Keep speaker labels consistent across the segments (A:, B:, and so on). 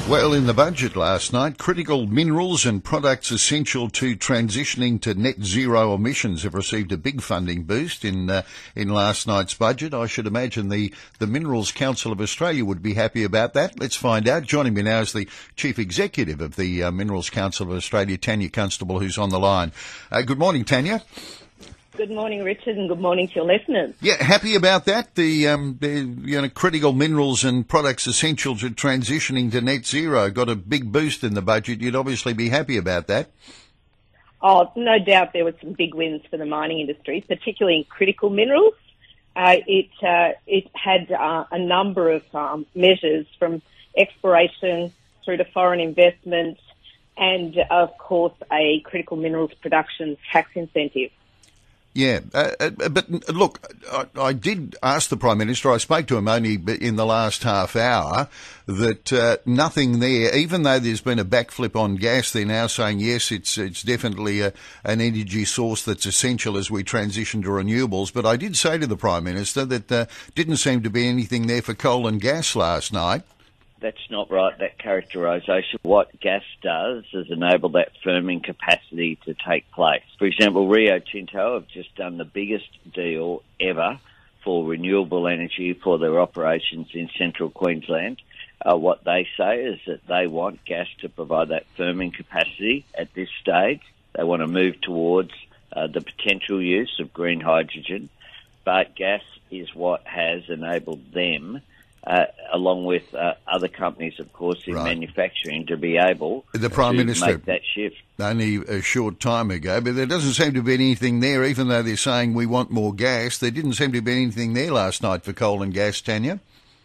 A: Well, in the budget last night, critical minerals and products essential to transitioning to net zero emissions have received a big funding boost in last night's budget. I should imagine the Minerals Council of Australia would be happy about that. Let's find out. Joining me now is the Chief Executive of the Minerals Council of Australia, Tanya Constable, who's on the line. Good morning, Tanya.
B: Good morning, Richard, and good morning to your listeners.
A: Yeah, happy about that? The critical minerals and products essential to transitioning to net zero got a big boost in the budget. You'd obviously be happy about that.
B: Oh, no doubt there were some big wins for the mining industry, particularly in critical minerals. It had a number of measures from exploration through to foreign investment and, of course, a critical minerals production tax incentive.
A: Yeah, but look, I did ask the Prime Minister, I spoke to him only in the last half hour, that nothing there, even though there's been a backflip on gas, they're now saying, yes, it's definitely an energy source that's essential as we transition to renewables. But I did say to the Prime Minister that didn't seem to be anything there for coal and gas last night.
C: That's not right, that characterisation. What gas does is enable that firming capacity to take place. For example, Rio Tinto have just done the biggest deal ever for renewable energy for their operations in central Queensland. What they say is that they want gas to provide that firming capacity at this stage. They want to move towards the potential use of green hydrogen, but gas is what has enabled them along with other companies, of course, in manufacturing, to be able
A: the Prime Minister
C: make that shift.
A: Only a short time ago, but there doesn't seem to be anything there, even though they're saying we want more gas. There didn't seem to be anything there last night for coal and gas, Tanya.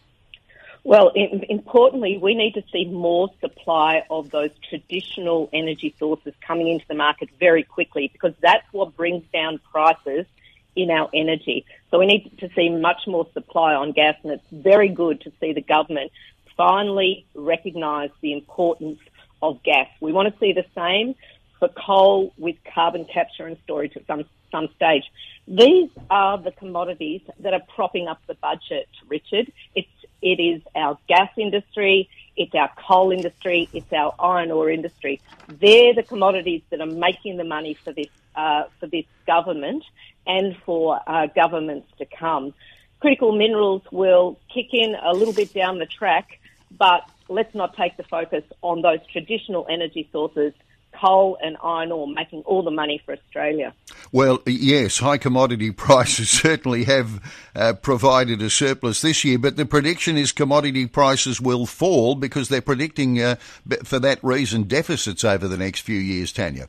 B: Well, importantly, we need to see more supply of those traditional energy sources coming into the market very quickly, because that's what brings down prices in our energy. So we need to see much more supply on gas, and it's very good to see the government finally recognise the importance of gas. We want to see the same for coal with carbon capture and storage at some stage. These are the commodities that are propping up the budget, Richard. It is our gas industry, it's our coal industry, it's our iron ore industry. They're the commodities that are making the money for this government and for governments to come. Critical minerals will kick in a little bit down the track, but let's not take the focus on those traditional energy sources, coal and iron ore, making all the money for Australia.
A: Well, yes, high commodity prices certainly have provided a surplus this year, but the prediction is commodity prices will fall because they're predicting, for that reason, deficits over the next few years, Tanya.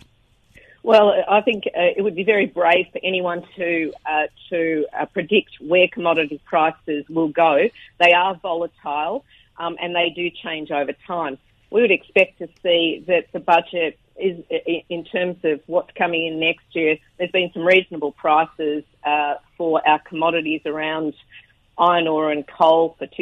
B: Well, I think it would be very brave for anyone to predict where commodity prices will go. They are volatile, and they do change over time. We would expect to see that the budget is, in terms of what's coming in next year, there's been some reasonable prices for our commodities around iron ore and coal for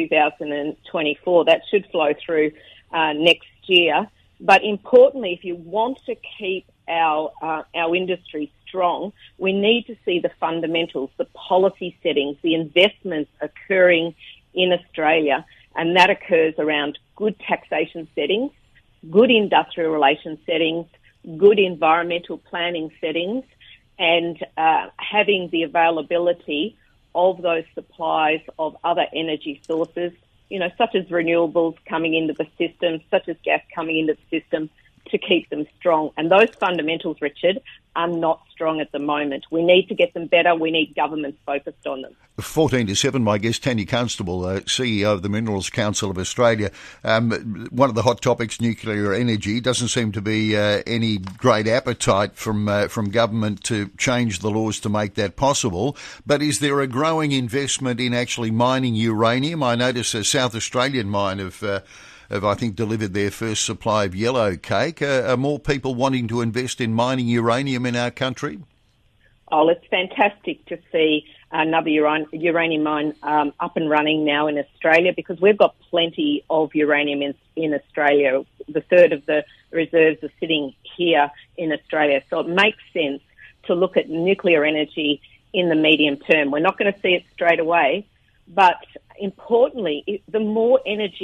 B: 2024. That should flow through next year. But importantly, if you want to keep our industry strong, we need to see the fundamentals, the policy settings, the investments occurring in Australia, and that occurs around good taxation settings, good industrial relations settings, good environmental planning settings, and having the availability of those supplies of other energy sources, such as renewables coming into the system, such as gas coming into the system, to keep them strong. And those fundamentals, Richard, are not strong at the moment. We need to get them better. We need governments focused on them.
A: 14 to 7, my guest, Tanya Constable, CEO of the Minerals Council of Australia. One of the hot topics, nuclear energy. Doesn't seem to be any great appetite from government to change the laws to make that possible. But is there a growing investment in actually mining uranium? I notice a South Australian mine have I think, delivered their first supply of yellow cake. Are more people wanting to invest in mining uranium in our country?
B: Oh, it's fantastic to see another uranium mine up and running now in Australia, because we've got plenty of uranium in Australia. The third of the reserves are sitting here in Australia. So it makes sense to look at nuclear energy in the medium term. We're not going to see it straight away, but importantly, the more energy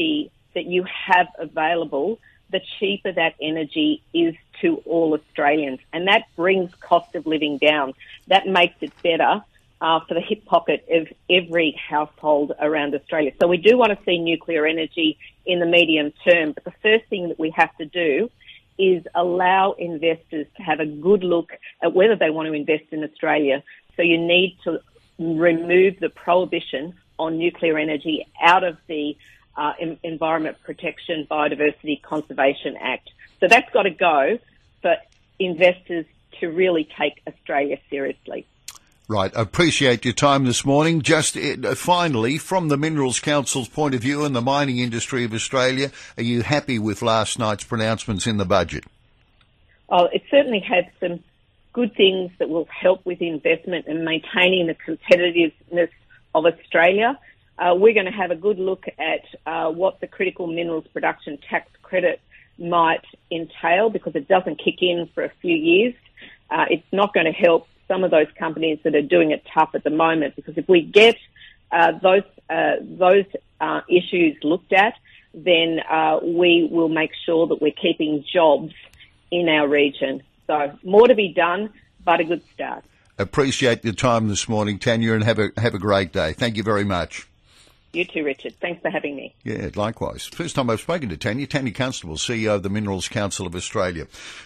B: that you have available, the cheaper that energy is to all Australians. And that brings cost of living down. That makes it better for the hip pocket of every household around Australia. So we do want to see nuclear energy in the medium term, but the first thing that we have to do is allow investors to have a good look at whether they want to invest in Australia. So you need to remove the prohibition on nuclear energy out of the Environment Protection Biodiversity Conservation Act. So that's got to go for investors to really take Australia seriously.
A: Right. I appreciate your time this morning. Just finally, from the Minerals Council's point of view and the mining industry of Australia, are you happy with last night's pronouncements in the budget?
B: Oh, it certainly had some good things that will help with investment and maintaining the competitiveness of Australia. We're going to have a good look at what the critical minerals production tax credit might entail, because it doesn't kick in for a few years. It's not going to help some of those companies that are doing it tough at the moment, because if we get those issues looked at, then we will make sure that we're keeping jobs in our region. So more to be done, but a good start.
A: Appreciate your time this morning, Tanya, and have a great day. Thank you very much.
B: You too, Richard. Thanks for having me.
A: Yeah, likewise. First time I've spoken to Tanya Constable, CEO of the Minerals Council of Australia.